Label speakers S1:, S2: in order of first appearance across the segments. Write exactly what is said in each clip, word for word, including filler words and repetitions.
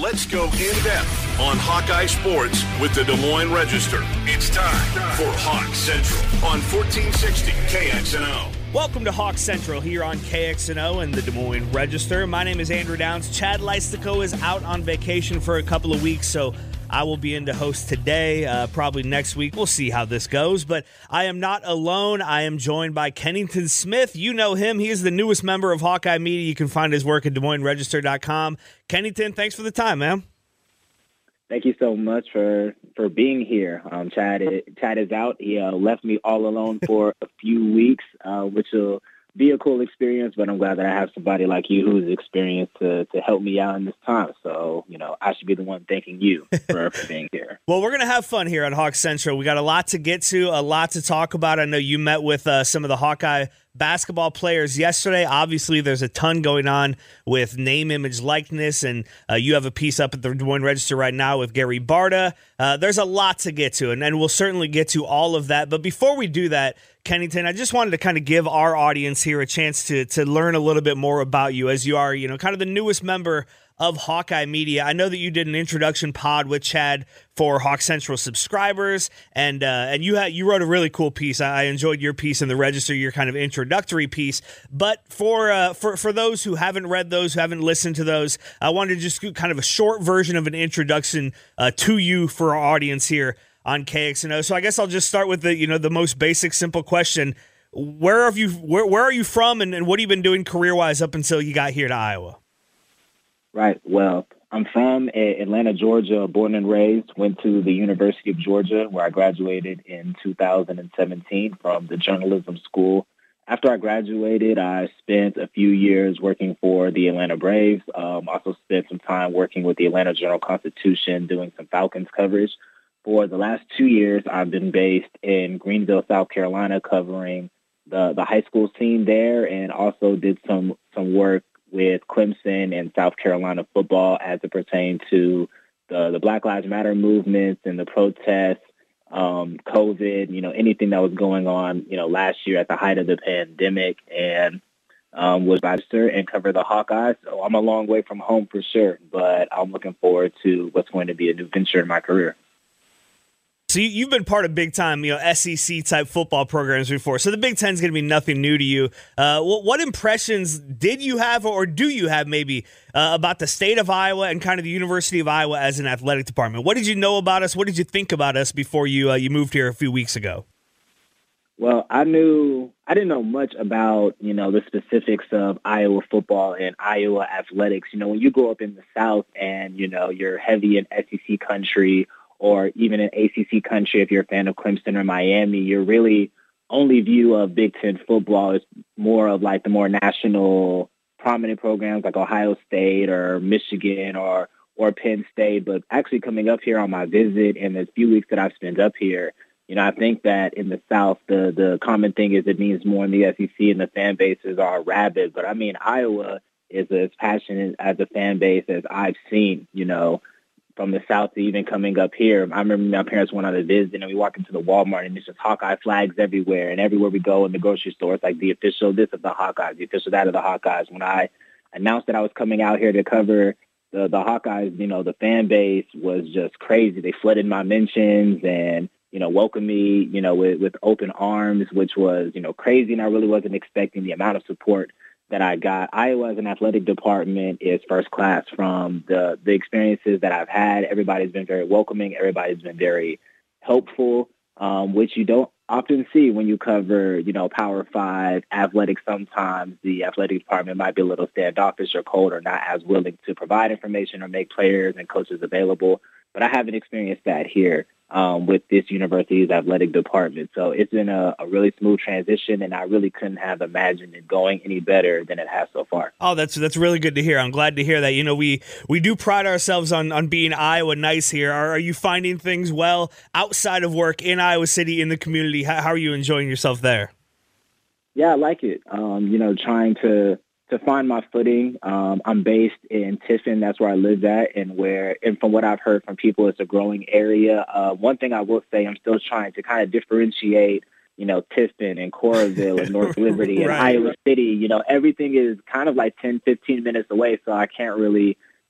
S1: Let's go in-depth on Hawkeye sports with the Des Moines Register. It's time for Hawk Central on fourteen sixty K X N O.
S2: Welcome to Hawk Central here on K X N O and the Des Moines Register. My name is Andrew Downs. Chad Leistico is out on vacation for a couple of weeks, so I will be in to host today, uh, probably next week. We'll see how this goes, but I am not alone. I am joined by Kennington Smith. You know him. He is the newest member of Hawkeye Media. You can find his work at Des Moines Register dot com. Kennington, thanks for the time, man.
S3: Thank you so much for, for being here. Um, Chad, Chad is out. He uh, left me all alone for a few weeks, uh, which will be a cool experience, but I'm glad that I have somebody like you who's experienced to, to help me out in this time. So, you know, I should be the one thanking you for, for being here.
S2: Well, we're going to have fun here on Hawk Central. We got a lot to get to, a lot to talk about. I know you met with uh, some of the Hawkeye basketball players yesterday. Obviously, there's a ton going on with name, image, likeness, and uh, you have a piece up at the Des Moines Register right now with Gary Barta. Uh, there's a lot to get to, and, and we'll certainly get to all of that. But before we do that, Kennington, I just wanted to kind of give our audience here a chance to to learn a little bit more about you, as you are, you know, kind of the newest member of Hawkeye Media. I know that you did an introduction pod with Chad for Hawk Central subscribers, and uh, and you had you wrote a really cool piece. I enjoyed your piece in the Register, your kind of introductory piece. But for uh, for for those who haven't read those, who haven't listened to those, I wanted to just do kind of a short version of an introduction uh, to you for our audience here on K X N O. So I guess I'll just start with the you know the most basic, simple question: Where have you where where are you from, and, and what have you been doing career wise up until you got here to Iowa?
S3: Right. Well, I'm from Atlanta, Georgia, born and raised. Went to the University of Georgia, where I graduated in two thousand seventeen from the journalism school. After I graduated, I spent a few years working for the Atlanta Braves. Um, also spent some time working with the Atlanta Journal-Constitution, doing some Falcons coverage. For the last two years, I've been based in Greenville, South Carolina, covering the, the high school scene there, and also did some some work with Clemson and South Carolina football as it pertained to the, the Black Lives Matter movements and the protests, um, COVID, you know, anything that was going on, you know, last year at the height of the pandemic, and um, was register and cover the Hawkeyes. So I'm a long way from home for sure, but I'm looking forward to what's going to be a new venture in my career.
S2: So you've been part of big-time, you know, S E C-type football programs before, so the Big Ten is going to be nothing new to you. Uh, what, what impressions did you have, or do you have maybe, uh, about the state of Iowa and kind of the University of Iowa as an athletic department? What did you know about us? What did you think about us before you uh, you moved here a few weeks ago?
S3: Well, I knew I didn't know much about, you know, the specifics of Iowa football and Iowa athletics. You know, when you grow up in the South and, you know, you're heavy in S E C country, or even in A C C country, if you're a fan of Clemson or Miami, your really only view of Big Ten football is more of like the more national prominent programs like Ohio State or Michigan or or Penn State. But actually coming up here on my visit and the few weeks that I've spent up here, you know, I think that in the South, the, the common thing is it means more in the S E C and the fan bases are rabid. But I mean, Iowa is as passionate as a fan base as I've seen, you know, from the South to even coming up here. I remember my parents went on a visit and we walked into the Walmart and it's just Hawkeye flags everywhere. And everywhere we go in the grocery store, it's like the official this of the Hawkeyes, the official that of the Hawkeyes. When I announced that I was coming out here to cover the, the Hawkeyes, you know, the fan base was just crazy. They flooded my mentions and, you know, welcomed me, you know, with, with open arms, which was, you know, crazy. And I really wasn't expecting the amount of support that I got. Iowa as an athletic department is first class. From the, the experiences that I've had, everybody's been very welcoming. Everybody's been very helpful, um, which you don't often see when you cover, you know, Power Five athletics. Sometimes the athletic department might be a little standoffish or cold or not as willing to provide information or make players and coaches available. But I haven't experienced that here. Um, with this university's athletic department. So it's been a, a really smooth transition, and I really couldn't have imagined it going any better than it has so far.
S2: Oh, that's that's really good to hear. I'm glad to hear that. You know, we we do pride ourselves on, on being Iowa nice here. Are, are you finding things well outside of work in Iowa City, in the community? How, how are you enjoying yourself there?
S3: Yeah, I like it. Um, you know, trying to to find my footing. Um, I'm based in Tiffin. That's where I live at, and where, and from what I've heard from people, it's a growing area. Uh, one thing I will say, I'm still trying to kind of differentiate, you know, Tiffin and Coralville and North Liberty and
S2: right.
S3: Iowa City. You know, everything is kind of like ten, fifteen minutes away, so I can't really,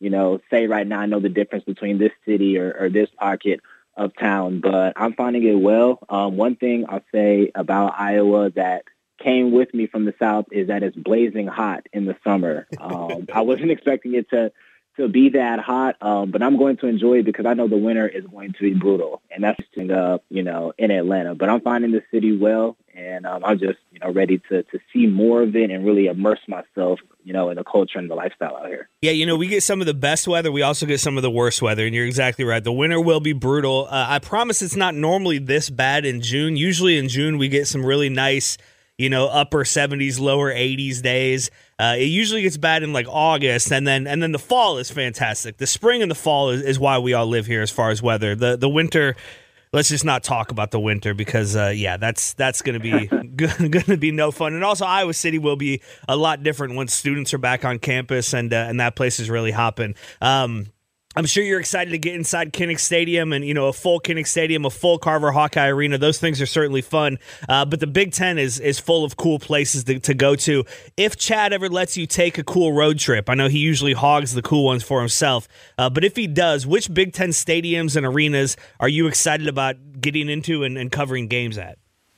S3: you know, say right now I know the difference between this city or, or this pocket of town, but I'm finding it well. Um, one thing I'll say about Iowa that came with me from the South is that it's blazing hot in the summer. Um, I wasn't expecting it to to be that hot, um, but I'm going to enjoy it because I know the winter is going to be brutal, and that's uh, you know, in Atlanta. But I'm finding the city well, and um, I'm just, you know, ready to to see more of it and really immerse myself, you know, in the culture and the lifestyle out here.
S2: Yeah, you know, we get some of the best weather. We also get some of the worst weather, and you're exactly right. The winter will be brutal. Uh, I promise it's not normally this bad in June. Usually in June we get some really nice, you know, upper seventies, lower eighties days. Uh, it usually gets bad in like August, and then and then the fall is fantastic. The spring and the fall is, is why we all live here as far as weather. The the winter, let's just not talk about the winter because uh, yeah, that's that's going to be going to be no fun. And also Iowa City will be a lot different once students are back on campus and uh, and that place is really hopping. Um, I'm sure you're excited to get inside Kinnick Stadium and, you know, a full Kinnick Stadium, a full Carver Hawkeye Arena. Those things are certainly fun. Uh, but the Big Ten is is full of cool places to, to go to. If Chad ever lets you take a cool road trip, I know he usually hogs the cool ones for himself. Uh, but if he does, which Big Ten stadiums and arenas are you excited about getting into and, and covering games at?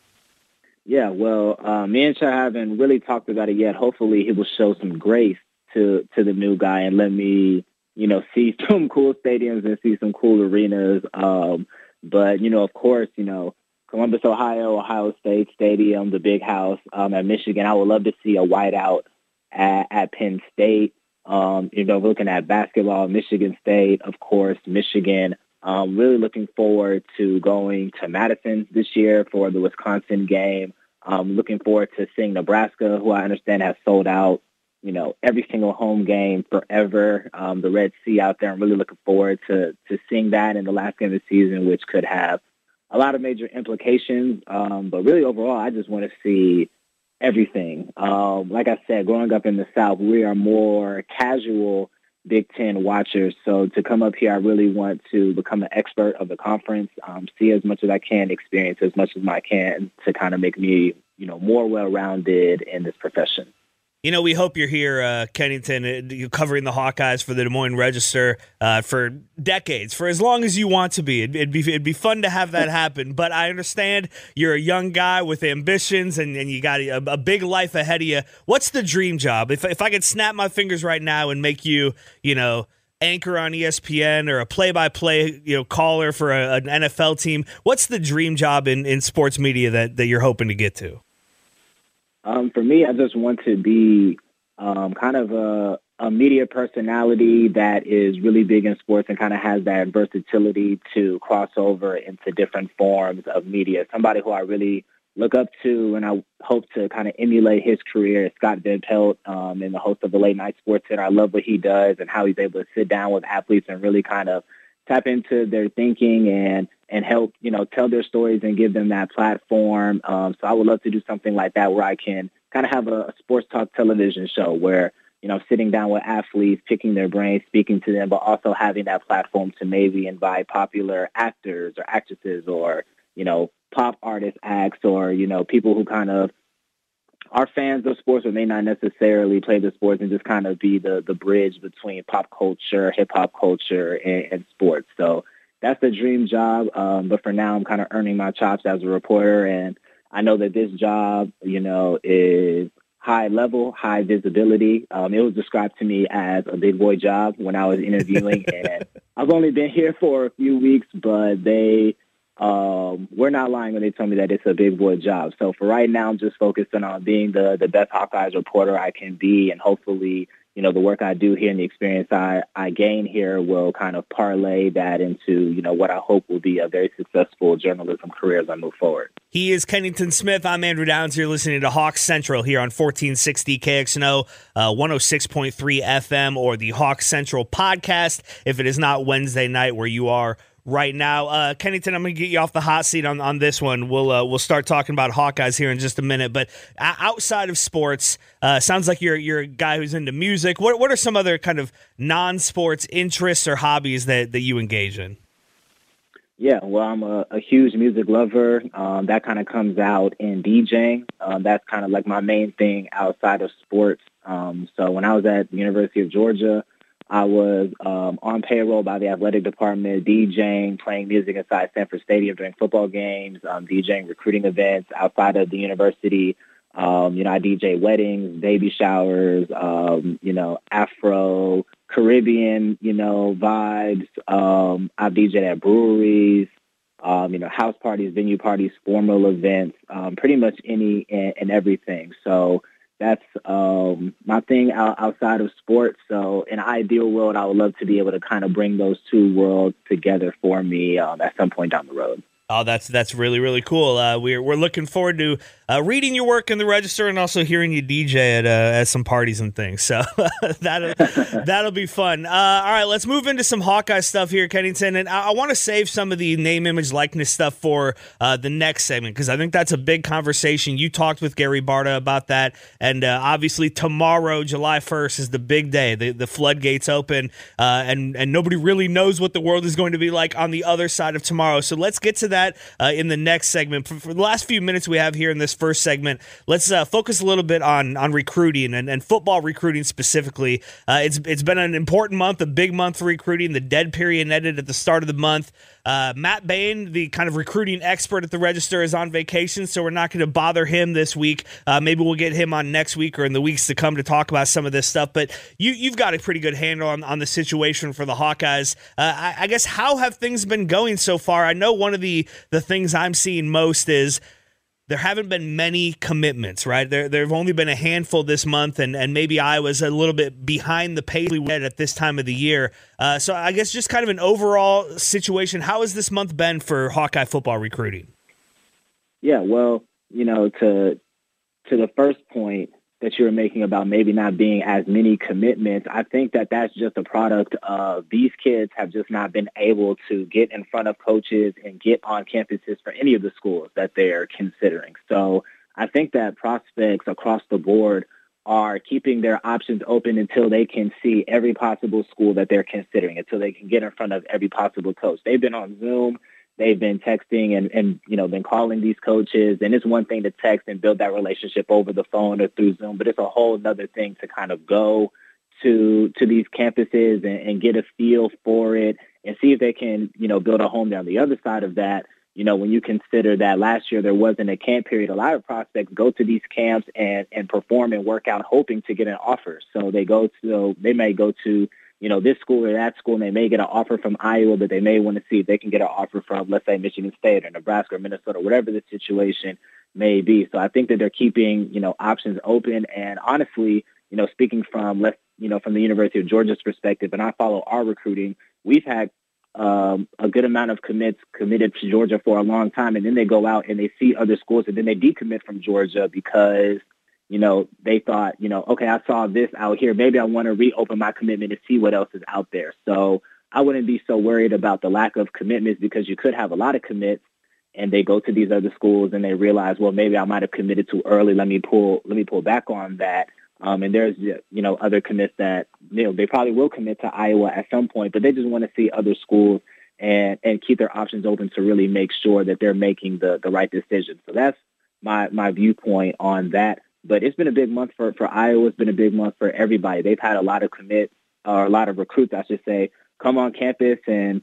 S3: Yeah, well, uh, me and Chad haven't really talked about it yet. Hopefully he will show some grace to, to the new guy and let me, you know, see some cool stadiums and see some cool arenas. Um, but, you know, of course, you know, Columbus, Ohio, Ohio State Stadium, the Big House um, at Michigan. I would love to see a whiteout at, at Penn State. Um, you know, looking at basketball, Michigan State, of course, Michigan. Um, really looking forward to going to Madison this year for the Wisconsin game. Um, looking forward to seeing Nebraska, who I understand has sold out, you know, every single home game forever. Um, the Red Sea out there. I'm really looking forward to to seeing that in the last game of the season, which could have a lot of major implications. Um, but really overall, I just want to see everything. Um, like I said, growing up in the South, we are more casual Big Ten watchers. So to come up here, I really want to become an expert of the conference, um, see as much as I can, experience as much as I can to kind of make me, you know, more well-rounded in this profession.
S2: You know, we hope you're here, uh, Kennington, uh, you're covering the Hawkeyes for the Des Moines Register uh, for decades, for as long as you want to be. It'd, it'd be it'd be fun to have that happen. But I understand you're a young guy with ambitions and, and you got a, a big life ahead of you. What's the dream job? If if I could snap my fingers right now and make you, you know, anchor on E S P N or a play-by-play, you know, caller for a, an N F L team, what's the dream job in, in sports media that, that you're hoping to get to?
S3: Um, for me, I just want to be um, kind of a, a media personality that is really big in sports and kind of has that versatility to cross over into different forms of media. Somebody who I really look up to and I hope to kind of emulate his career is Scott Van Pelt, um, and the host of the Late Night Sports Center. I love what he does and how he's able to sit down with athletes and really kind of tap into their thinking and and help, you know, tell their stories and give them that platform. Um, so I would love to do something like that where I can kind of have a, a sports talk television show where, you know, sitting down with athletes, picking their brains, speaking to them, but also having that platform to maybe invite popular actors or actresses or, you know, pop artist acts or, you know, people who kind of are fans of sports but may not necessarily play the sports and just kind of be the, the bridge between pop culture, hip-hop culture, and, and sports. So that's the dream job. Um, but for now, I'm kind of earning my chops as a reporter. And I know that this job, you know, is high level, high visibility. Um, it was described to me as a big boy job when I was interviewing. And I've only been here for a few weeks, but they um, were not lying when they told me that it's a big boy job. So for right now, I'm just focusing on being the, the best Hawkeyes reporter I can be. And hopefully, you know, the work I do here and the experience I, I gain here will kind of parlay that into, you know, what I hope will be a very successful journalism career as I move forward.
S2: He is Kennington Smith. I'm Andrew Downs. You're listening to Hawks Central here on fourteen sixty K X N O, uh, one oh six point three F M, or the Hawks Central podcast, if it is not Wednesday night where you are right now. Uh, Kennington, I'm going to get you off the hot seat on, on this one. We'll uh, we'll start talking about Hawkeyes here in just a minute. But uh, outside of sports, uh, sounds like you're you're a guy who's into music. What what are some other kind of non-sports interests or hobbies that, that you engage in?
S3: Yeah, well, I'm a, a huge music lover. Um, that kind of comes out in DJing. Um, that's kind of like my main thing outside of sports. Um, so when I was at the University of Georgia, I was um, on payroll by the athletic department, DJing, playing music inside Sanford Stadium during football games, um, DJing recruiting events outside of the university. Um, you know, I D J weddings, baby showers, um, you know, Afro, Caribbean, you know, vibes. Um, I've DJed at breweries, um, you know, house parties, venue parties, formal events, um, pretty much any and, and everything. So that's um, my thing out, outside of sports. So in an ideal world, I would love to be able to kind of bring those two worlds together for me um, at some point down the road.
S2: Oh, that's that's really, really cool. Uh, we're we're looking forward to uh, reading your work in the Register and also hearing you D J at uh, at some parties and things. So that'll that'll be fun. Uh, all right, let's move into some Hawkeye stuff here, Kennington. And I, I want to save some of the name, image, likeness stuff for uh, the next segment because I think that's a big conversation. You talked with Gary Barta about that, and uh, obviously tomorrow, July first, is the big day. The the floodgates open, uh, and and nobody really knows what the world is going to be like on the other side of tomorrow. So let's get to that. that uh, in the next segment. For, for the last few minutes we have here in this first segment, let's uh, focus a little bit on on recruiting and, and football recruiting specifically. Uh, it's it's been an important month, a big month for recruiting. The dead period ended at the start of the month. Uh, Matt Bain, the kind of recruiting expert at the Register, is on vacation, so we're not going to bother him this week. Uh, maybe we'll get him on next week or in the weeks to come to talk about some of this stuff. But you, you've got a pretty good handle on, on the situation for the Hawkeyes. Uh, I, I guess, how have things been going so far? I know one of the, the things I'm seeing most is there haven't been many commitments, right? There there have only been a handful this month, and, and maybe I was a little bit behind the pace we went at this time of the year. Uh, so I guess just kind of an overall situation. How has this month been for Hawkeye football recruiting?
S3: Yeah, well, you know, to to the first point that you were making about maybe not being as many commitments, I think that that's just a product of these kids have just not been able to get in front of coaches and get on campuses for any of the schools that they're considering. So I think that prospects across the board are keeping their options open until they can see every possible school that they're considering, until they can get in front of every possible coach. They've been on Zoom. They've been texting and, and, you know, been calling these coaches. And it's one thing to text and build that relationship over the phone or through Zoom, but it's a whole other thing to kind of go to to these campuses and, and get a feel for it and see if they can, you know, build a home down the other side of that. You know, when you consider that last year there wasn't a camp period, a lot of prospects go to these camps and, and perform and work out hoping to get an offer. So they go to, they may go to, you know, this school or that school, and they may get an offer from Iowa, but they may want to see if they can get an offer from, let's say, Michigan State or Nebraska or Minnesota, whatever the situation may be. So I think that they're keeping, you know, options open. And honestly, you know, speaking from, let's, you know, from the University of Georgia's perspective, and I follow our recruiting, we've had um, a good amount of commits committed to Georgia for a long time, and then they go out and they see other schools, and then they decommit from Georgia because, you know, they thought, you know, okay, I saw this out here. Maybe I want to reopen my commitment to see what else is out there. So I wouldn't be so worried about the lack of commitments because you could have a lot of commits and they go to these other schools and they realize, well, maybe I might have committed too early. Let me pull, let me pull back on that. Um, and there's, you know, other commits that, you know, they probably will commit to Iowa at some point, but they just want to see other schools and, and keep their options open to really make sure that they're making the, the right decision. So that's my, my viewpoint on that. But it's been a big month for, for Iowa. It's been a big month for everybody. They've had a lot of commits, or a lot of recruits, I should say, come on campus and,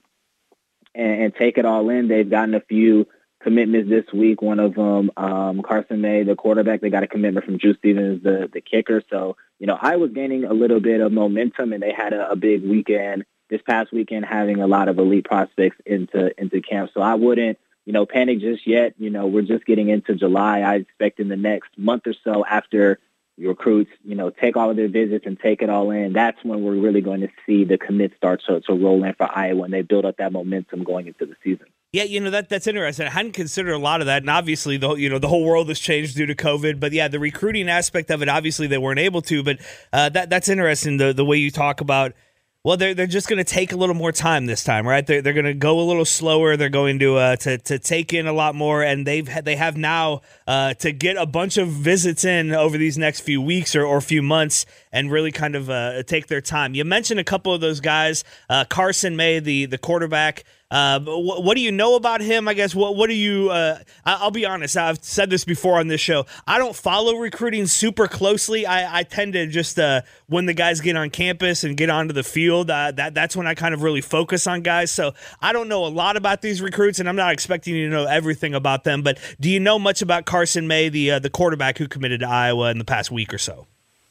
S3: and and take it all in. They've gotten a few commitments this week. One of them, um, Carson May, the quarterback, they got a commitment from Drew Stevens, the, the kicker. So, you know, Iowa's gaining a little bit of momentum, and they had a, a big weekend this past weekend, having a lot of elite prospects into into camp. So I wouldn't, you know, panic just yet. You know, we're just getting into July. I expect in the next month or so after your recruits, you know, take all of their visits and take it all in, that's when we're really going to see the commits start to, to roll in for Iowa, and they build up that momentum going into the season.
S2: Yeah, you know, that that's interesting. I hadn't considered a lot of that, and obviously, the you know, the whole world has changed due to COVID. But yeah, the recruiting aspect of it, obviously, they weren't able to. But uh, that that's interesting. The the way you talk about. Well, they're they're just going to take a little more time this time, right? They're they're going to go a little slower. They're going to uh, to to take in a lot more, and they've they have now uh, to get a bunch of visits in over these next few weeks or, or few months, and really kind of uh, take their time. You mentioned a couple of those guys, uh, Carson May, the the quarterback. Uh, what, what do you know about him? I guess what what do you? Uh, I'll be honest. I've said this before on this show. I don't follow recruiting super closely. I, I tend to just uh, when the guys get on campus and get onto the field, uh, that that's when I kind of really focus on guys. So I don't know a lot about these recruits, and I'm not expecting you to know everything about them. But do you know much about Carson May, the uh, the quarterback who committed to Iowa in the past week or so?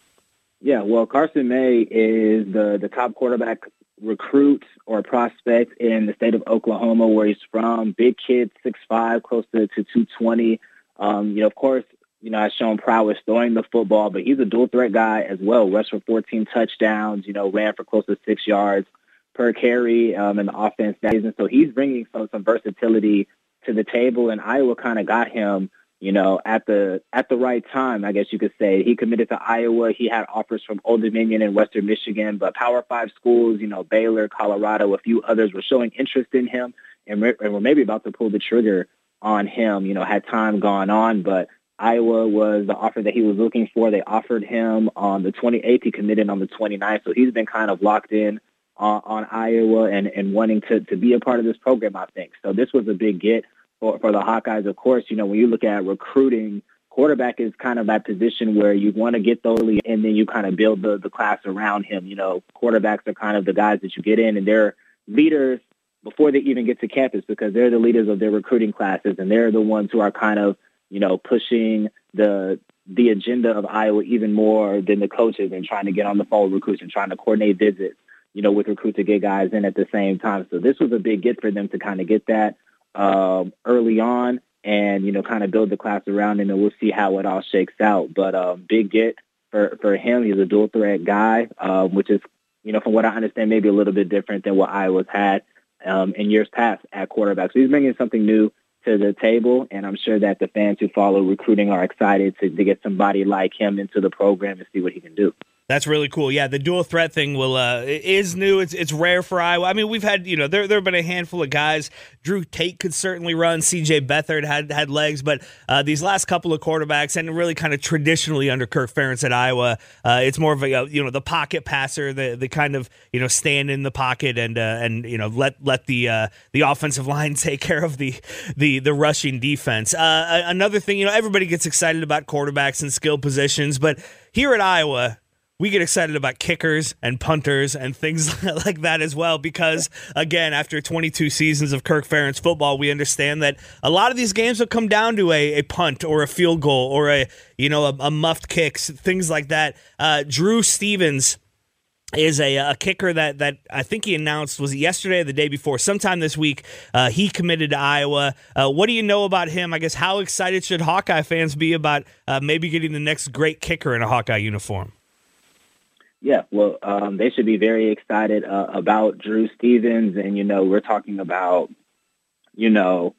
S3: Yeah, well, Carson May is the the top quarterback recruit or prospect in the state of Oklahoma, where he's from. Big kid, six five, close to, to two twenty. Um, you know, of course, you know, has shown prowess throwing the football, but he's a dual threat guy as well. Rushed for fourteen touchdowns, you know, ran for close to six yards per carry um, in the offense that season. So he's bringing some, some versatility to the table, and Iowa kind of got him, you know, at the at the right time, I guess you could say. He committed to Iowa. He had offers from Old Dominion and Western Michigan, but Power Five schools, you know, Baylor, Colorado, a few others were showing interest in him and, re- and were maybe about to pull the trigger on him, you know, had time gone on. But Iowa was the offer that he was looking for. They offered him on the twenty-eighth. He committed on the twenty-ninth. So he's been kind of locked in on, on Iowa and, and wanting to, to be a part of this program, I think. So this was a big get for, for the Hawkeyes. Of course, you know, when you look at recruiting, quarterback is kind of that position where you want to get those and then you kind of build the, the class around him. You know, quarterbacks are kind of the guys that you get in, and they're leaders before they even get to campus because they're the leaders of their recruiting classes, and they're the ones who are kind of, you know, pushing the the agenda of Iowa even more than the coaches and trying to get on the phone with recruits and trying to coordinate visits, you know, with recruits to get guys in at the same time. So this was a big get for them to kind of get that um, early on and, you know, kind of build the class around him, and we'll see how it all shakes out. But um, big get for, for him. He's a dual threat guy, uh, which is, you know, from what I understand, maybe a little bit different than what Iowa's had um, in years past at quarterback. So he's bringing something new to the table, and I'm sure that the fans who follow recruiting are excited to, to get somebody like him into the program and see what he can do.
S2: That's really cool. Yeah, the dual threat thing will uh, is new. It's it's rare for Iowa. I mean, we've had, you know, there there have been a handful of guys. Drew Tate could certainly run. C J Beathard had had legs, but uh, these last couple of quarterbacks, and really kind of traditionally under Kirk Ferentz at Iowa, uh, it's more of a, you know, the pocket passer, the the kind of, you know, stand in the pocket and uh, and you know let let the uh, the offensive line take care of the the the rushing defense. Uh, another thing, you know, everybody gets excited about quarterbacks and skill positions, but here at Iowa, we get excited about kickers and punters and things like that as well because, again, after twenty-two seasons of Kirk Ferentz football, we understand that a lot of these games will come down to a, a punt or a field goal or a, you know, a, a muffed kicks, things like that. Uh, Drew Stevens is a, a kicker that, that I think he announced, was it yesterday or the day before? Sometime this week, uh, he committed to Iowa. Uh, what do you know about him? I guess how excited should Hawkeye fans be about uh, maybe getting the next great kicker in a Hawkeye uniform?
S3: Yeah, well, um, they should be very excited uh, about Drew Stevens. And, you know, we're talking about, you know,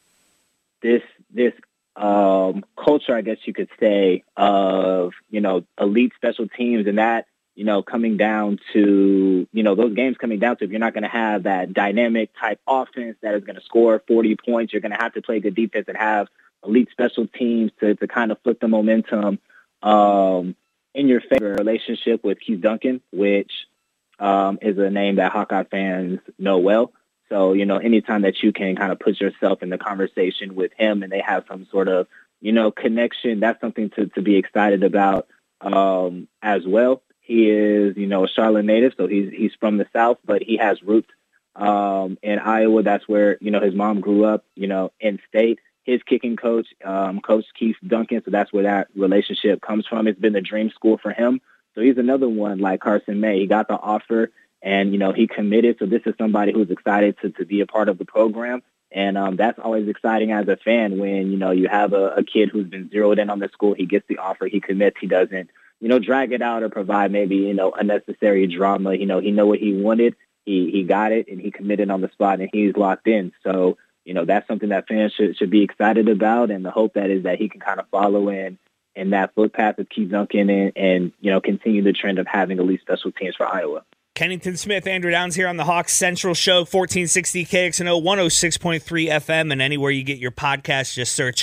S3: this this um, culture, I guess you could say, of, you know, elite special teams and that, you know, coming down to, you know, those games coming down to, if you're not going to have that dynamic type offense that is going to score forty points, you're going to have to play good defense and have elite special teams to, to kind of flip the momentum. Um in your favor. Relationship with Keith Duncan, which um, is a name that Hawkeye fans know well. So, you know, anytime that you can kind of put yourself in the conversation with him and they have some sort of, you know, connection, that's something to, to be excited about um, as well. He is, you know, a Charlotte native, so he's he's from the South, but he has roots um, in Iowa. That's where, you know, his mom grew up, you know, in state. His kicking coach, um, Coach Keith Duncan, so that's where that relationship comes from. It's been a dream school for him. So he's another one like Carson May. He got the offer, and, you know, he committed. So this is somebody who's excited to, to be a part of the program. And um, that's always exciting as a fan when, you know, you have a, a kid who's been zeroed in on the school. He gets the offer. He commits. He doesn't, you know, drag it out or provide maybe, you know, unnecessary drama. You know, he know what he wanted. He, he got it, and he committed on the spot, and he's locked in. So, you know, that's something that fans should should be excited about, and the hope that is that he can kind of follow in in that footpath of Keith Duncan and, and, you know, continue the trend of having elite special teams for Iowa.
S2: Kennington Smith, Andrew Downs here on the Hawks Central Show, fourteen sixty K X N O, one oh six point three F M, and anywhere you get your podcast, just search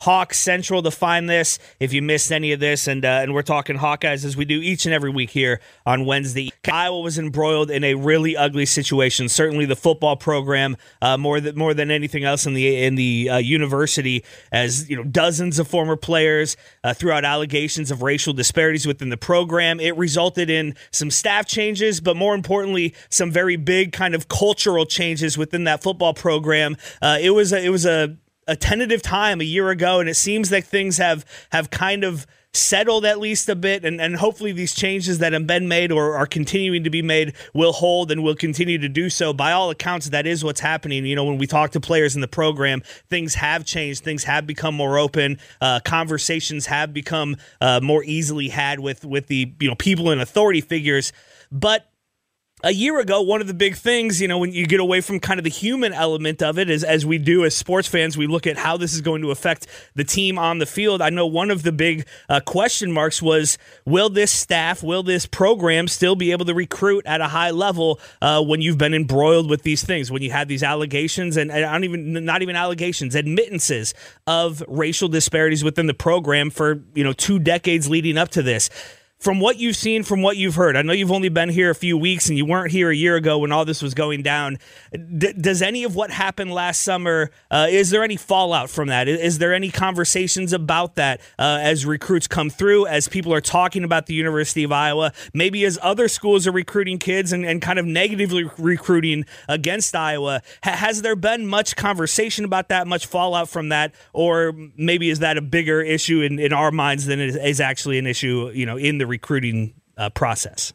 S2: Hawk Central to find this if you missed any of this. And, uh, and we're talking Hawkeyes as we do each and every week here on Wednesday. Iowa was embroiled in a really ugly situation. Certainly the football program, uh, more than more than anything else in the in the uh, university, as you know, dozens of former players uh, threw out allegations of racial disparities within the program. It resulted in some staff changes, but more importantly, some very big kind of cultural changes within that football program. Uh, it was a, it was a a tentative time a year ago, and it seems like things have have kind of settled at least a bit, and, and hopefully these changes that have been made or are continuing to be made will hold and will continue to do so. By all accounts, that is what's happening. You know, when we talk to players in the program, things have changed. Things have become more open. Uh, conversations have become uh, more easily had with, with the, you know, people in authority figures. But a year ago, one of the big things, you know, when you get away from kind of the human element of it, is as we do as sports fans, we look at how this is going to affect the team on the field. I know one of the big uh, question marks was, will this staff, will this program still be able to recruit at a high level uh, when you've been embroiled with these things, when you had these allegations and, and I don't even, not even allegations, admittances of racial disparities within the program for, you know, two decades leading up to this. From what you've seen, from what you've heard, I know you've only been here a few weeks and you weren't here a year ago when all this was going down. D- does any of what happened last summer, uh, is there any fallout from that? Is, is there any conversations about that uh, as recruits come through, as people are talking about the University of Iowa, maybe as other schools are recruiting kids and, and kind of negatively recruiting against Iowa? Ha- has there been much conversation about that, much fallout from that, or maybe is that a bigger issue in, in our minds than it is, is actually an issue, you know, in the recruiting uh, process?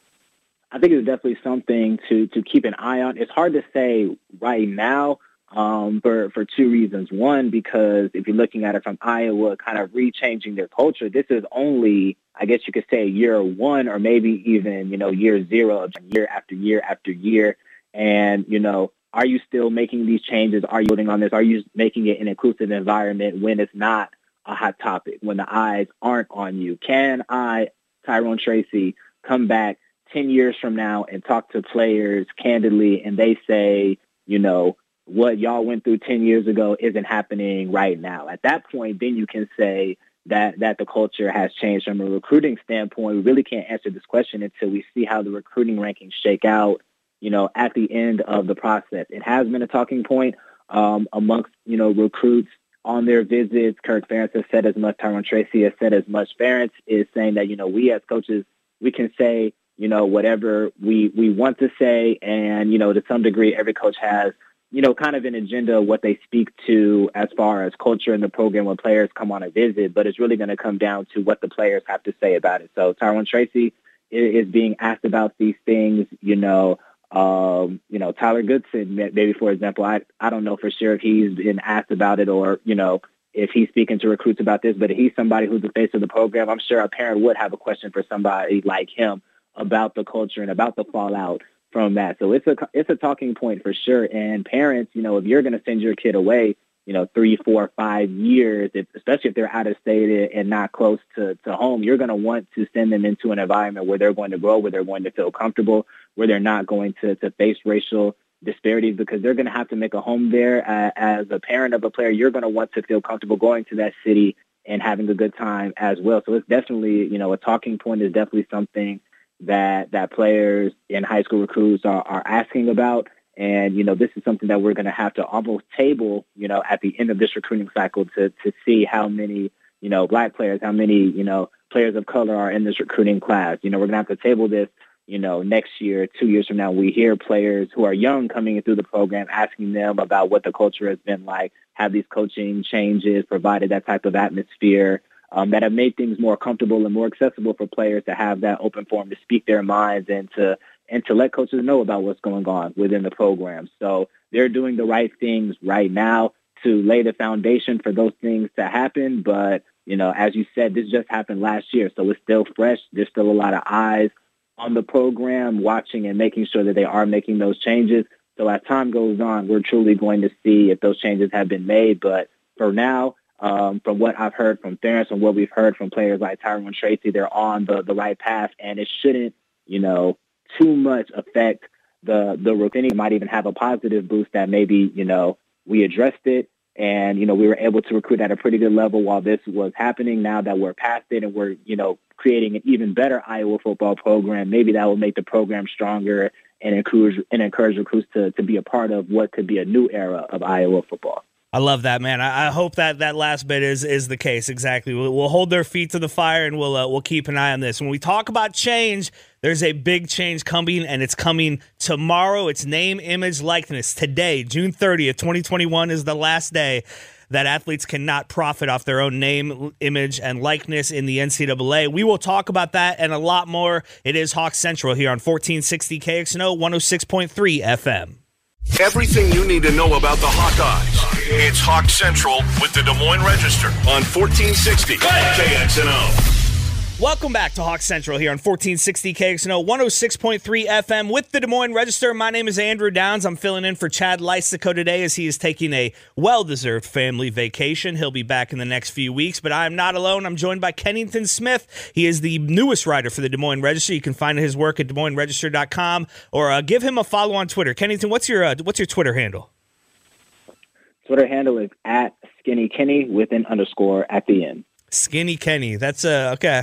S3: I think it's definitely something to to keep an eye on. It's hard to say right now um, for for two reasons. One, because if you're looking at it from Iowa, kind of rechanging their culture, this is only, I guess you could say, year one or maybe even, you know, year zero, of year after year after year. And, you know, are you still making these changes? Are you building on this? Are you making it an inclusive environment when it's not a hot topic, when the eyes aren't on you? Can I, Tyrone Tracy, come back ten years from now and talk to players candidly and they say, you know, what y'all went through ten years ago isn't happening right now? At that point, then you can say that that the culture has changed. From a recruiting standpoint, we really can't answer this question until we see how the recruiting rankings shake out, you know, at the end of the process. It has been a talking point um, amongst, you know, recruits on their visits. Kirk Ferentz has said as much. Tyrone Tracy has said as much. Ferentz is saying that, you know, we as coaches, we can say, you know, whatever we, we want to say. And, you know, to some degree, every coach has, you know, kind of an agenda, what they speak to as far as culture in the program when players come on a visit. But it's really going to come down to what the players have to say about it. So Tyrone Tracy is, is being asked about these things, you know. Um, you know, Tyler Goodson, maybe, for example, I, I don't know for sure if he's been asked about it or, you know, if he's speaking to recruits about this, but if he's somebody who's the face of the program, I'm sure a parent would have a question for somebody like him about the culture and about the fallout from that. So it's a, it's a talking point for sure. And parents, you know, if you're going to send your kid away, you know, three, four, five years, if, especially if they're out of state and not close to, to home, you're going to want to send them into an environment where they're going to grow, where they're going to feel comfortable, where they're not going to, to face racial disparities, because they're going to have to make a home there. Uh, as a parent of a player, you're going to want to feel comfortable going to that city and having a good time as well. So it's definitely, you know, a talking point is definitely something that that players in high school recruits are, are asking about. And, you know, this is something that we're going to have to almost table, you know, at the end of this recruiting cycle to to see how many, you know, black players, how many, you know, players of color are in this recruiting class. You know, we're going to have to table this, you know, next year, two years from now. We hear players who are young coming in through the program, asking them about what the culture has been like, have these coaching changes provided that type of atmosphere um, that have made things more comfortable and more accessible for players to have that open forum to speak their minds and to and to let coaches know about what's going on within the program. So they're doing the right things right now to lay the foundation for those things to happen. But, you know, as you said, this just happened last year, so it's still fresh. There's still a lot of eyes on the program watching and making sure that they are making those changes. So as time goes on, we're truly going to see if those changes have been made. But for now, um, from what I've heard from Ferentz and what we've heard from players like Tyrone Tracy, they're on the, the right path, and it shouldn't, you know, too much affect the the recruiting. Might even have a positive boost that maybe, you know, we addressed it And, you know, we were able to recruit at a pretty good level while this was happening. Now that we're past it and we're, you know, creating an even better Iowa football program, maybe that will make the program stronger and encourage and encourage recruits to, to be a part of what could be a new era of Iowa football.
S2: I love that, man. I, I hope that that last bit is is the case. Exactly. We'll, we'll hold their feet to the fire, and we'll uh, we'll keep an eye on this. When we talk about change, there's a big change coming, and it's coming tomorrow. It's name, image, likeness. Today, June thirtieth, twenty twenty-one, is the last day that athletes cannot profit off their own name, image, and likeness in the N C double A. We will talk about that and a lot more. It is Hawk Central here on fourteen sixty K X N O, one oh six point three F M.
S1: Everything you need to know about the Hawkeyes. It's Hawk Central with the Des Moines Register on fourteen sixty K X N O.
S2: Welcome back to Hawk Central here on fourteen sixty K X N O, one oh six point three F M with the Des Moines Register. My name is Andrew Downs. I'm filling in for Chad Lysico today as he is taking a well-deserved family vacation. He'll be back in the next few weeks, but I am not alone. I'm joined by Kennington Smith. He is the newest writer for the Des Moines Register. You can find his work at des moines register dot com or uh, give him a follow on Twitter. Kennington, what's your uh, what's your Twitter handle?
S3: Twitter handle is at Skinny Kenny with an underscore at the end.
S2: Skinny Kenny. That's uh, okay.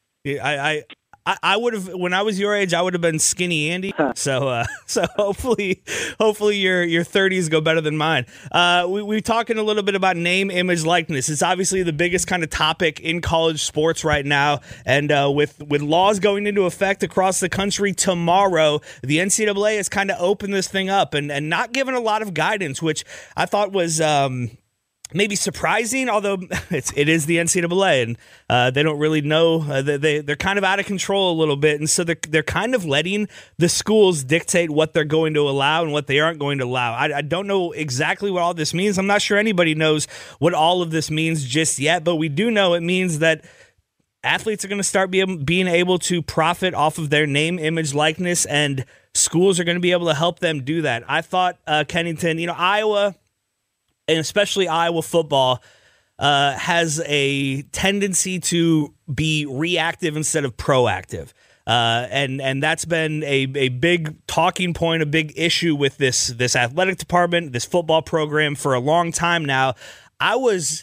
S2: I, I, I would have when I was your age, I would have been Skinny Andy. So, uh, so hopefully, hopefully your your thirties go better than mine. Uh, we we talking a little bit about name, image, likeness. It's obviously the biggest kind of topic in college sports right now, and uh, with with laws going into effect across the country tomorrow, the N C double A has kind of opened this thing up and and not given a lot of guidance, which I thought was. Um, Maybe surprising, although it's it is the N C double A, and uh, they don't really know. Uh, they they're kind of out of control a little bit, and so they're they're kind of letting the schools dictate what they're going to allow and what they aren't going to allow. I, I don't know exactly what all this means. I'm not sure anybody knows what all of this means just yet, but we do know it means that athletes are going to start being being able to profit off of their name, image, likeness, and schools are going to be able to help them do that. I thought uh, Kennington, you know, Iowa. And especially Iowa football, uh, has a tendency to be reactive instead of proactive. Uh, and and that's been a, a big talking point, a big issue with this, this athletic department, this football program for a long time now. I was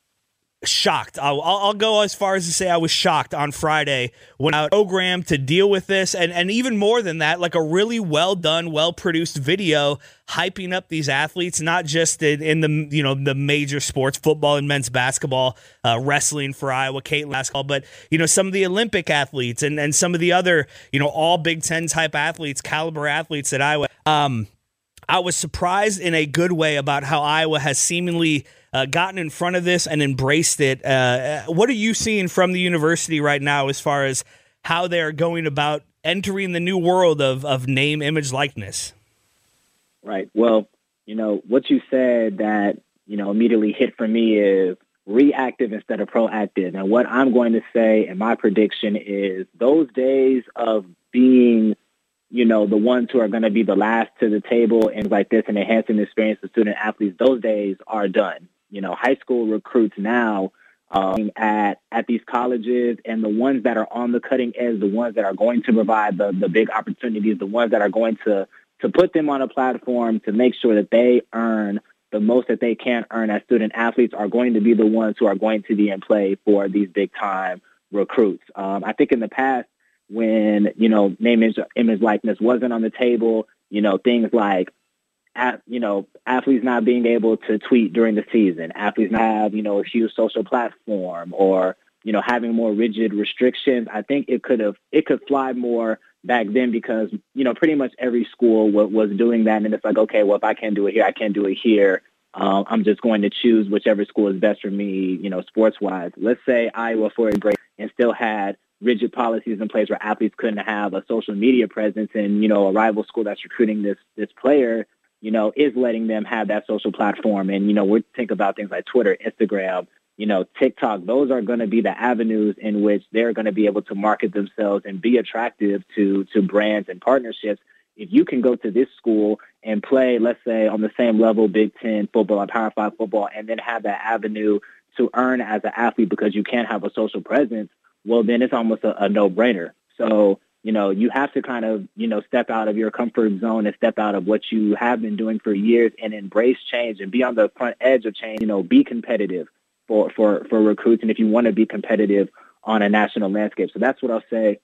S2: shocked. I'll, I'll go as far as to say I was shocked on Friday when I programmed to deal with this, and, and even more than that, like a really well done, well produced video hyping up these athletes, not just in, in the you know the major sports, football and men's basketball, uh, wrestling for Iowa, Caitlin basketball, but you know some of the Olympic athletes and and some of the other you know all Big Ten type athletes, caliber athletes at Iowa. Um, I was surprised in a good way about how Iowa has seemingly uh, gotten in front of this and embraced it. Uh, what are you seeing from the university right now as far as how they are going about entering the new world of, of name, image, likeness?
S3: Right. Well, you know, what you said that, you know, immediately hit for me is reactive instead of proactive. And what I'm going to say, and my prediction is those days of being you know, the ones who are going to be the last to the table and like this and enhancing the experience of student athletes, those days are done. You know, high school recruits now um, at at these colleges and the ones that are on the cutting edge, the ones that are going to provide the, the big opportunities, the ones that are going to, to put them on a platform to make sure that they earn the most that they can earn as student athletes are going to be the ones who are going to be in play for these big time recruits. Um, I think in the past, when, you know, name, image, image, likeness wasn't on the table, you know, things like, at, you know, athletes not being able to tweet during the season, athletes not have, you know, a huge social platform or, you know, having more rigid restrictions. I think it could have, it could fly more back then because, you know, pretty much every school w- was doing that. And it's like, okay, well, if I can't do it here, I can't do it here. Um, I'm just going to choose whichever school is best for me, you know, sports wise. Let's say Iowa, for a break, and still had rigid policies in place where athletes couldn't have a social media presence, and, you know, a rival school that's recruiting this this player, you know, is letting them have that social platform. And, you know, we think about things like Twitter, Instagram, you know, TikTok. Those are going to be the avenues in which they're going to be able to market themselves and be attractive to to brands and partnerships. If you can go to this school and play, let's say, on the same level, Big Ten football or Power Five football, and then have that avenue to earn as an athlete because you can't have a social presence, well, then it's almost a, a no-brainer. So, you know, you have to kind of, you know, step out of your comfort zone and step out of what you have been doing for years and embrace change and be on the front edge of change. You know, be competitive for, for, for recruits. And if you want to be competitive on a national landscape. So that's what I'll say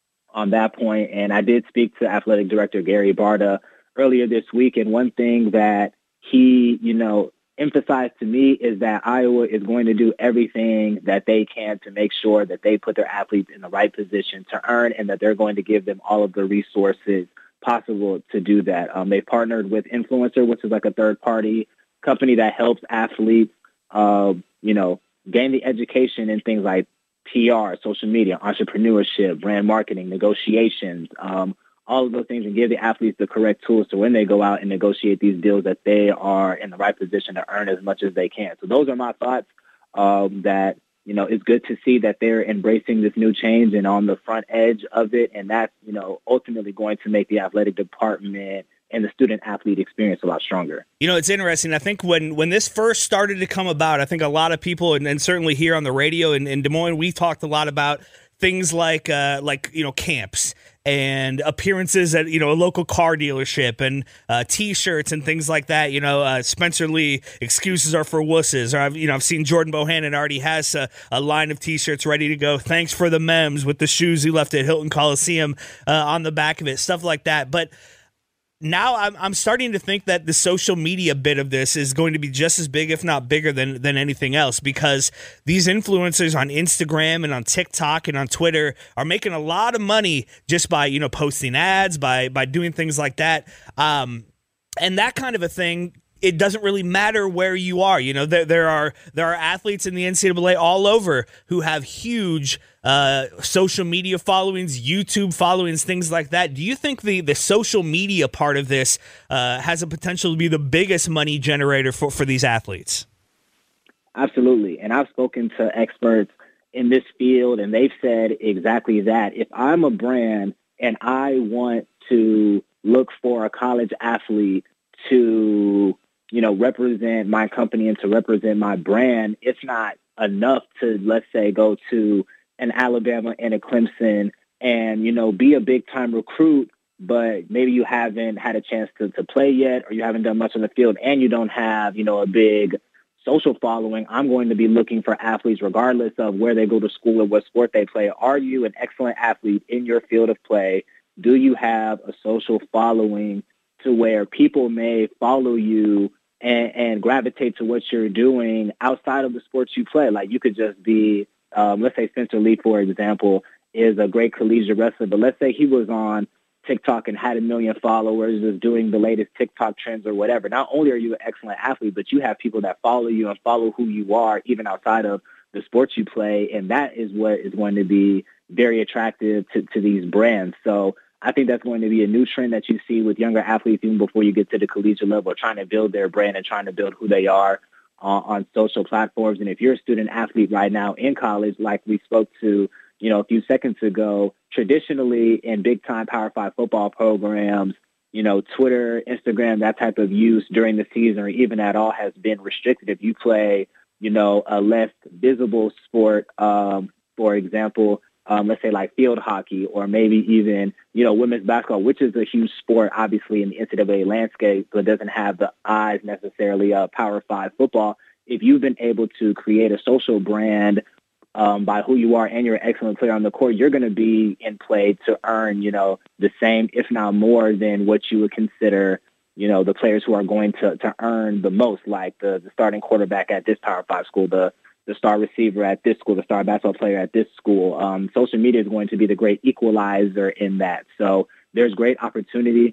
S3: on that point. And I did speak to athletic director Gary Barta earlier this week. And one thing that he, you know, emphasized to me is that Iowa is going to do everything that they can to make sure that they put their athletes in the right position to earn, and that they're going to give them all of the resources possible to do that. Um, they've partnered with Influencer, which is like a third-party company that helps athletes, uh, you know, gain the education in things like P R, social media, entrepreneurship, brand marketing, negotiations, um, all of those things, and give the athletes the correct tools so when they go out and negotiate these deals that they are in the right position to earn as much as they can. So those are my thoughts, um, that, you know, it's good to see that they're embracing this new change and on the front edge of it. And that's, you know, ultimately going to make the athletic department and the student athlete experience a lot stronger.
S2: You know, it's interesting. I think when, when this first started to come about, I think a lot of people, and, and certainly here on the radio in, in Des Moines, we talked a lot about things like, uh, like, you know, camps and appearances at, you know, a local car dealership and uh, T-shirts and things like that. You know, uh, Spencer Lee, excuses are for wusses. Or I've, you know, I've seen Jordan Bohannon already has a, a line of T-shirts ready to go. Thanks for the memes with the shoes he left at Hilton Coliseum uh, on the back of it, stuff like that. But now I'm I'm starting to think that the social media bit of this is going to be just as big, if not bigger, than than anything else, because these influencers on Instagram and on TikTok and on Twitter are making a lot of money just by, you know, posting ads, by by doing things like that. Um, and that kind of a thing, it doesn't really matter where you are. You know, there there are there are athletes in the N C double A all over who have huge uh, social media followings, YouTube followings, things like that. Do you think the, the social media part of this uh, has a potential to be the biggest money generator for, for these athletes?
S3: Absolutely. And I've spoken to experts in this field, and they've said exactly that. If I'm a brand and I want to look for a college athlete to, you know, represent my company and to represent my brand, it's not enough to, let's say, go to an Alabama and a Clemson and, you know, be a big time recruit, but maybe you haven't had a chance to, to play yet, or you haven't done much on the field, and you don't have, you know, a big social following. I'm going to be looking for athletes regardless of where they go to school or what sport they play. Are you an excellent athlete in your field of play? Do you have a social following to where people may follow you and, and gravitate to what you're doing outside of the sports you play? Like, you could just be, um, let's say Spencer Lee, for example, is a great collegiate wrestler, but let's say he was on TikTok and had a million followers, is doing the latest TikTok trends or whatever. Not only are you an excellent athlete, but you have people that follow you and follow who you are, even outside of the sports you play. And that is what is going to be very attractive to, to these brands. So I think that's going to be a new trend that you see with younger athletes even before you get to the collegiate level, trying to build their brand and trying to build who they are uh, on social platforms. And if you're a student athlete right now in college, like we spoke to, you know, a few seconds ago, traditionally in big time Power Five football programs, you know, Twitter, Instagram, that type of use during the season or even at all has been restricted. If you play, you know, a less visible sport, um, for example, Um, let's say like field hockey, or maybe even, you know, women's basketball, which is a huge sport, obviously, in the N C double A landscape, but doesn't have the eyes necessarily of Power Five football. If you've been able to create a social brand um, by who you are and you're an excellent player on the court, you're going to be in play to earn, you know, the same, if not more, than what you would consider, you know, the players who are going to, to earn the most, like the, the starting quarterback at this Power Five school, the the star receiver at this school, the star basketball player at this school. Um, social media is going to be the great equalizer in that. So there's great opportunity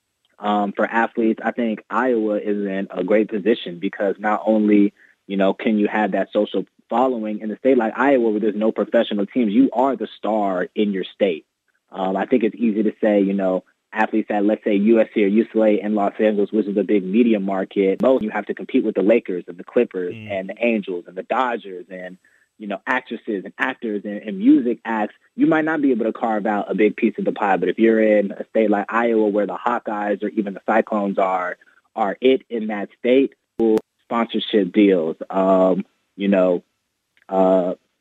S3: um, for athletes. I think Iowa is in a great position because not only, you know, can you have that social following in a state like Iowa where there's no professional teams, you are the star in your state. Um, I think it's easy to say, you know, athletes at, let's say, U S C or U C L A in Los Angeles, which is a big media market, most you have to compete with the Lakers and the Clippers mm. and the Angels and the Dodgers and, you know, actresses and actors and, and music acts. You might not be able to carve out a big piece of the pie, but if you're in a state like Iowa where the Hawkeyes or even the Cyclones are, are it in that state, sponsorship deals, um, you know, uh,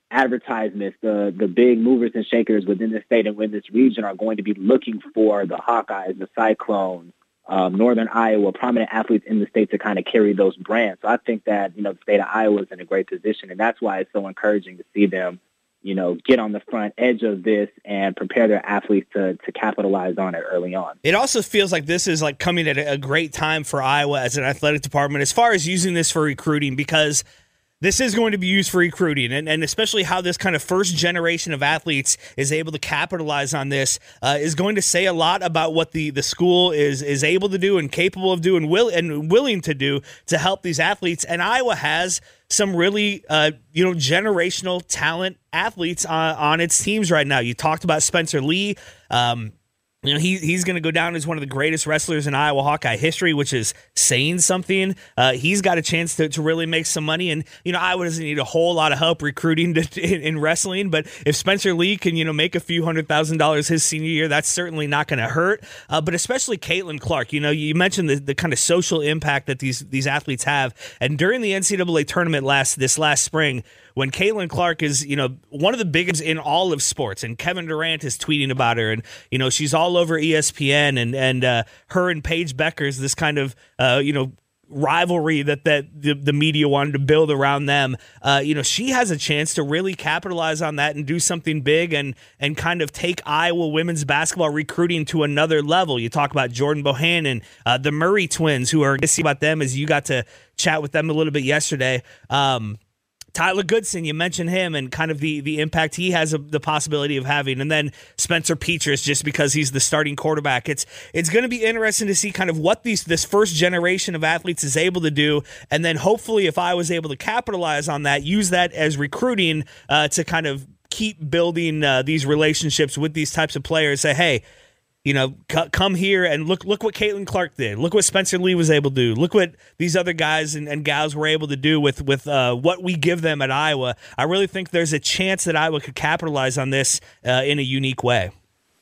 S3: advertisements, the the big movers and shakers within the state and within this region are going to be looking for the Hawkeyes, the Cyclones, um, Northern Iowa, prominent athletes in the state to kind of carry those brands. So I think that, you know, the state of Iowa is in a great position, and that's why it's so encouraging to see them, you know, get on the front edge of this and prepare their athletes to to capitalize on it early on.
S2: It also feels like this is like coming at a great time for Iowa as an athletic department as far as using this for recruiting, because this is going to be used for recruiting, and, and especially how this kind of first generation of athletes is able to capitalize on this uh, is going to say a lot about what the, the school is is able to do and capable of doing will, and willing to do to help these athletes. And Iowa has some really, uh, you know, generational talent athletes on, on its teams right now. You talked about Spencer Lee. Um, You know, he he's going to go down as one of the greatest wrestlers in Iowa Hawkeye history, which is saying something. Uh, he's got a chance to, to really make some money. And, you know, Iowa doesn't need a whole lot of help recruiting to, in, in wrestling. But if Spencer Lee can, you know, make a few hundred thousand dollars his senior year, that's certainly not going to hurt. Uh, but especially Caitlin Clark. You know, you mentioned the, the kind of social impact that these these athletes have. And during the N C double A tournament last this last spring, when Caitlin Clark is, you know, one of the biggest in all of sports, and Kevin Durant is tweeting about her, and, you know, she's all over E S P N, and and uh, her and Paige Beckers, this kind of, uh, you know, rivalry that that the, the media wanted to build around them. Uh, you know, she has a chance to really capitalize on that and do something big, and and kind of take Iowa women's basketball recruiting to another level. You talk about Jordan Bohannon, uh, the Murray twins, who are to see about them as you got to chat with them a little bit yesterday. Um, Tyler Goodson, you mentioned him and kind of the, the impact he has, a, the possibility of having. And then Spencer Petras, just because he's the starting quarterback. It's it's going to be interesting to see kind of what these this first generation of athletes is able to do. And then hopefully if I was able to capitalize on that, use that as recruiting uh, to kind of keep building uh, these relationships with these types of players. Say, hey, you know, c- come here and look look what Caitlin Clark did. Look what Spencer Lee was able to do. Look what these other guys and, and gals were able to do with, with uh, what we give them at Iowa. I really think there's a chance that Iowa could capitalize on this uh, in a unique way.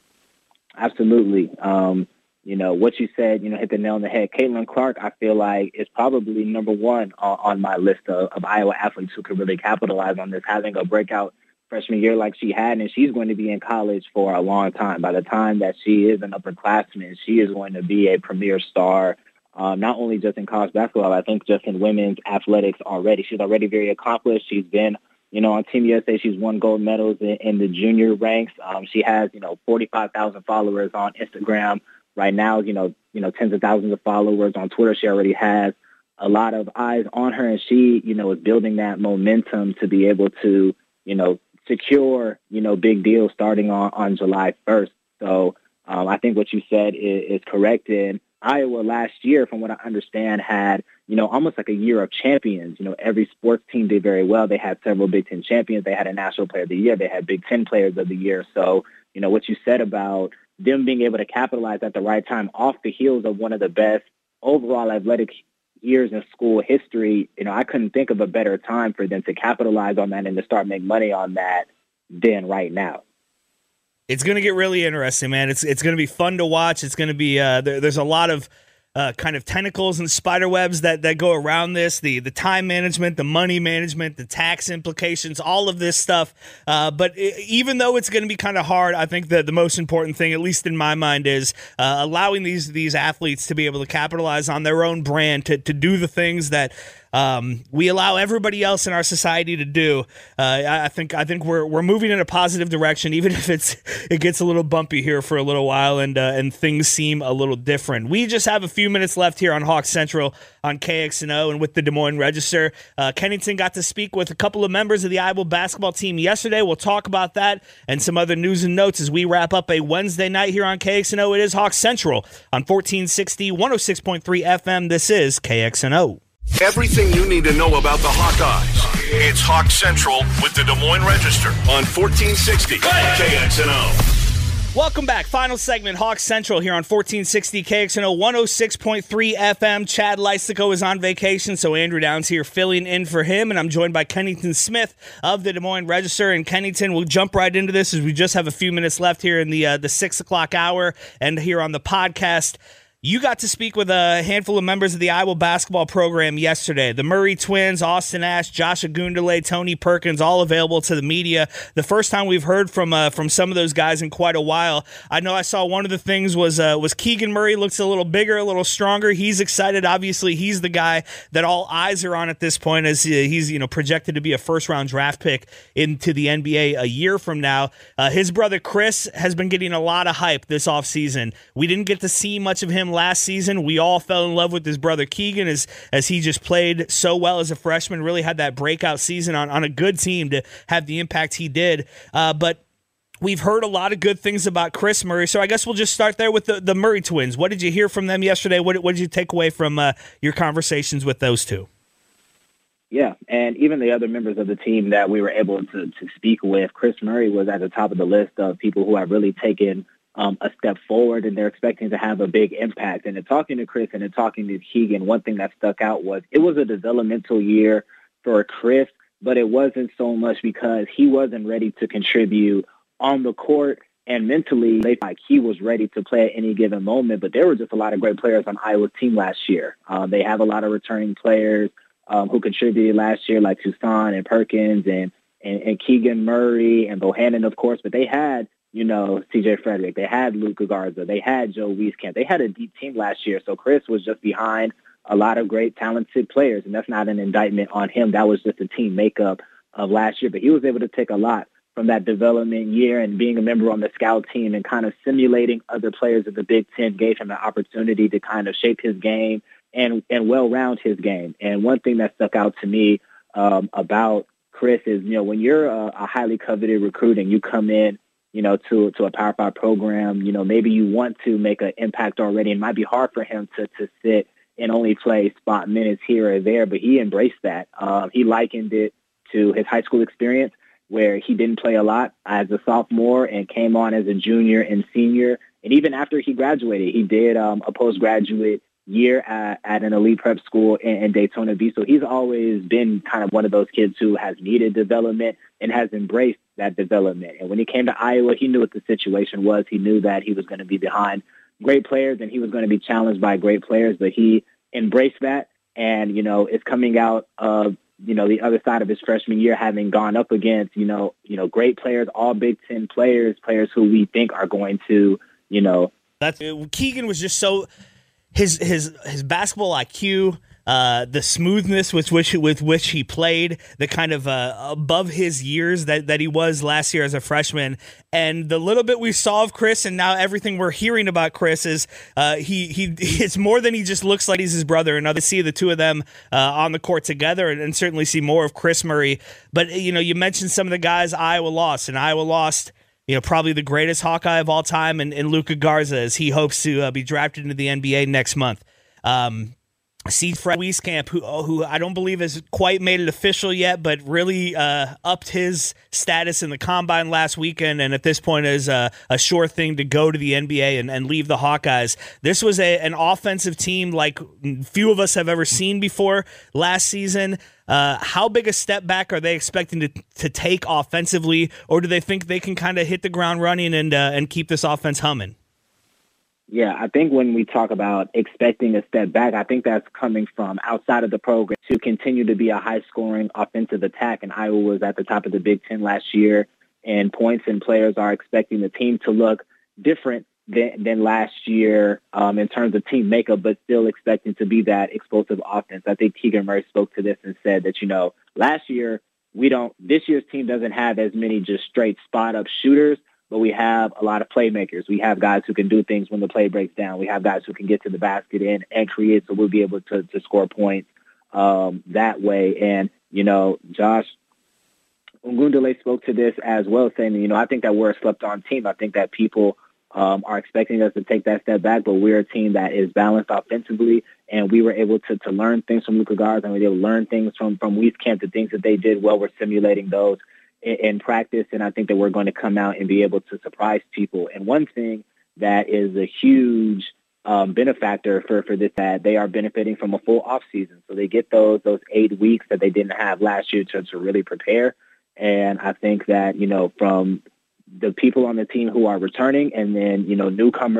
S3: Absolutely. Um, you know, what you said, you know, hit the nail on the head. Caitlin Clark, I feel like, is probably number one on, on my list of, of Iowa athletes who could really capitalize on this, having a breakout freshman year like she had, and she's going to be in college for a long time. By the time that she is an upperclassman, she is going to be a premier star, um, not only just in college basketball, I think just in women's athletics already. She's already very accomplished. She's been, you know, on Team U S A. She's won gold medals in, in the junior ranks. Um, she has, you know, forty-five thousand followers on Instagram right now, you know, you know, tens of thousands of followers on Twitter. She already has a lot of eyes on her, and she, you know, is building that momentum to be able to, you know, secure, you know, big deals starting on, on July first. So um, I think what you said is, is correct. And Iowa last year, from what I understand, had, you know, almost like a year of champions. You know, every sports team did very well. They had several Big Ten champions. They had a National Player of the Year. They had Big Ten Players of the Year. So, you know, what you said about them being able to capitalize at the right time off the heels of one of the best overall athletic years in school history, you know, I couldn't think of a better time for them to capitalize on that and to start making money on that than right now.
S2: It's going to get really interesting, man. It's it's going to be fun to watch. It's going to be uh, there, there's a lot of uh, kind of tentacles and spider webs that, that go around this, the the time management, the money management, the tax implications, all of this stuff. Uh, but it, even though it's going to be kind of hard, I think that the most important thing, at least in my mind, is uh, allowing these these athletes to be able to capitalize on their own brand, to, to do the things that Um, we allow everybody else in our society to do. Uh, I, I think I think we're we're moving in a positive direction, even if it's it gets a little bumpy here for a little while, and uh, and things seem a little different. We just have a few minutes left here on Hawk Central on K X N O and with the Des Moines Register. Uh, Kennington got to speak with a couple of members of the Iowa basketball team yesterday. We'll talk about that and some other news and notes as we wrap up a Wednesday night here on K X N O. It is Hawk Central on fourteen sixty, one oh six point three F M. This is K X N O.
S1: Everything you need to know about the Hawkeyes. It's Hawk Central with the Des Moines Register on fourteen sixty K X N O.
S2: Welcome back. Final segment, Hawk Central here on fourteen sixty K X N O, one oh six point three F M. Chad Leisico is on vacation, so Andrew Downs here filling in for him, and I'm joined by Kennington Smith of the Des Moines Register. And Kennington, we'll jump right into this as we just have a few minutes left here in the uh, the six o'clock hour and here on the podcast. You got to speak with a handful of members of the Iowa basketball program yesterday. The Murray twins, Austin Ash, Josh Ogundele, Tony Perkins, all available to the media. The first time we've heard from uh, from some of those guys in quite a while. I know I saw one of the things was uh, was Keegan Murray looks a little bigger, a little stronger. He's excited. Obviously, he's the guy that all eyes are on at this point, as he's you know projected to be a first round draft pick into the N B A a year from now. Uh, his brother Chris has been getting a lot of hype this offseason. We didn't get to see much of him last season. We all fell in love with his brother Keegan as as he just played so well as a freshman, really had that breakout season on, on a good team to have the impact he did. Uh, but we've heard a lot of good things about Chris Murray, so I guess we'll just start there with the, the Murray twins. What did you hear from them yesterday? What, what did you take away from uh, your conversations with those two?
S3: Yeah, and even the other members of the team that we were able to, to speak with, Chris Murray was at the top of the list of people who have really taken Um, a step forward, and they're expecting to have a big impact. And in talking to Chris and in talking to Keegan, one thing that stuck out was it was a developmental year for Chris, but it wasn't so much because he wasn't ready to contribute on the court, and mentally, they like he was ready to play at any given moment. But there were just a lot of great players on Iowa's team last year. Um, they have a lot of returning players um, who contributed last year, like Toussaint and Perkins and, and, and Keegan Murray and Bohannon, of course, but they had you know, C J Frederick. They had Luka Garza. They had Joe Wieskamp. They had a deep team last year. So Chris was just behind a lot of great, talented players, and that's not an indictment on him. That was just a team makeup of last year. But he was able to take a lot from that development year, and being a member on the scout team and kind of simulating other players of the Big Ten gave him an opportunity to kind of shape his game and, and well-round his game. And one thing that stuck out to me um, about Chris is, you know, when you're a, a highly coveted recruit and you come in, you know, to to a Power Five program, you know, maybe you want to make an impact already. It might be hard for him to to sit and only play spot minutes here or there, but he embraced that. Um, he likened it to his high school experience where he didn't play a lot as a sophomore and came on as a junior and senior. And even after he graduated, he did um, a postgraduate year at, at an elite prep school in, in Daytona Beach. So he's always been kind of one of those kids who has needed development and has embraced that development. And when he came to Iowa, he knew what the situation was. He knew that he was going to be behind great players and he was going to be challenged by great players, but he embraced that. And, you know, it's coming out of, you know, the other side of his freshman year, having gone up against, you know, you know, great players, all Big Ten players, players who we think are going to, you know.
S2: That's Keegan was just so his his his basketball I Q, uh, the smoothness with which with which he played, the kind of uh, above his years that, that he was last year as a freshman, and the little bit we saw of Chris, and now everything we're hearing about Chris is uh, he he it's more than he just looks like he's his brother. And now to see the two of them uh, on the court together, and, and certainly see more of Chris Murray. But you know, you mentioned some of the guys Iowa lost, and Iowa lost, you know, probably the greatest Hawkeye of all time, and, and Luka Garza, as he hopes to uh, be drafted into the N B A next month. Um, see Fred Wieskamp, who who I don't believe has quite made it official yet, but really uh, upped his status in the Combine last weekend, and at this point is a, a sure thing to go to the N B A and, and leave the Hawkeyes. This was a, an offensive team like few of us have ever seen before last season. Uh, how big a step back are they expecting to to take offensively, or do they think they can kind of hit the ground running and uh, and keep this offense humming?
S3: Yeah, I think when we talk about expecting a step back, I think that's coming from outside of the program to continue to be a high-scoring offensive attack. And Iowa was at the top of the Big Ten last year, and points and players are expecting the team to look different than, than last year um, in terms of team makeup, but still expecting to be that explosive offense. I think Keegan Murray spoke to this and said that, you know, last year we don't, this year's team doesn't have as many just straight spot-up shooters, but we have a lot of playmakers. We have guys who can do things when the play breaks down. We have guys who can get to the basket and, and create, so we'll be able to, to score points um, that way. And, you know, Josh Ogundele spoke to this as well, saying, you know, I think that we're a slept-on team. I think that people um, are expecting us to take that step back, but we're a team that is balanced offensively, and we were able to, to learn things from Luka Garza, and we were able to learn things from, from Wieskamp, the things that they did well. We're simulating those in practice, and I think that we're going to come out and be able to surprise people. And one thing that is a huge um, benefactor for, for this, that they are benefiting from a full off season. So they get those those eight weeks that they didn't have last year to, to really prepare. And I think that, you know, from the people on the team who are returning and then, you know, newcomers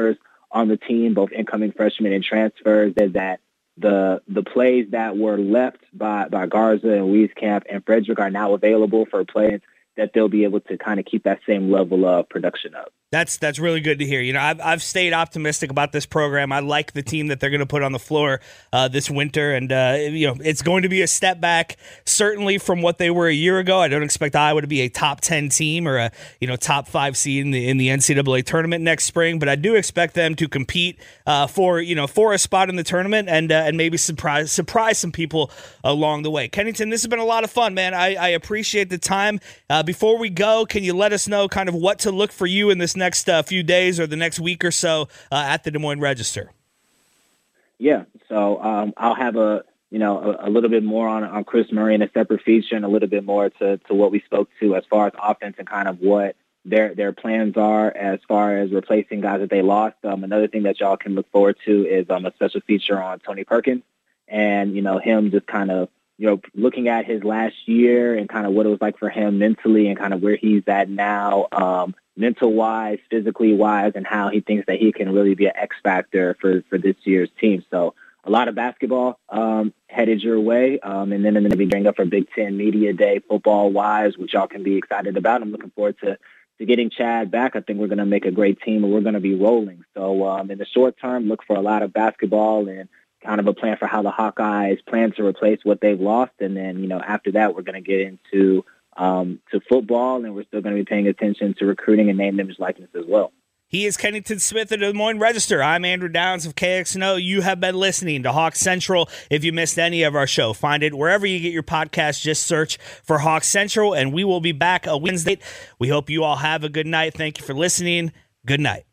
S3: on the team, both incoming freshmen and transfers, is that the the plays that were left by, by Garza and Wieskamp and Frederick are now available for players that they'll be able to kind of keep that same level of production up.
S2: That's that's really good to hear. You know, I've I've stayed optimistic about this program. I like the team that they're going to put on the floor uh, this winter, and uh, you know, it's going to be a step back certainly from what they were a year ago. I don't expect Iowa to be a top ten team or a you know top five seed in the in the N C double A tournament next spring, but I do expect them to compete uh, for you know for a spot in the tournament and uh, and maybe surprise surprise some people along the way. Kennington, this has been a lot of fun, man. I, I appreciate the time. Uh, before we go, can you let us know kind of what to look for you in this next uh, few days or the next week or so uh, at the Des Moines Register?
S3: Yeah, so um, I'll have a you know a, a little bit more on on Chris Murray in a separate feature, and a little bit more to, to what we spoke to as far as offense and kind of what their their plans are as far as replacing guys that they lost. Um, another thing that y'all can look forward to is um, a special feature on Tony Perkins, and you know him just kind of you know looking at his last year and kind of what it was like for him mentally and kind of where he's at now. Um, mental-wise, physically-wise, and how he thinks that he can really be an X factor for, for this year's team. So a lot of basketball um, headed your way. Um, and then I'm going to be gearing up for Big Ten Media Day football-wise, which y'all can be excited about. I'm looking forward to, to getting Chad back. I think we're going to make a great team, and we're going to be rolling. So um, in the short term, look for a lot of basketball and kind of a plan for how the Hawkeyes plan to replace what they've lost. And then, you know, after that, we're going to get into Um, to football, and we're still going to be paying attention to recruiting and name, image, likeness as well.
S2: He is Kennington Smith of the Des Moines Register. I'm Andrew Downs of K X N O. You have been listening to Hawk Central. If you missed any of our show, find it wherever you get your podcast. Just search for Hawk Central, and we will be back a Wednesday. We hope you all have a good night. Thank you for listening. Good night.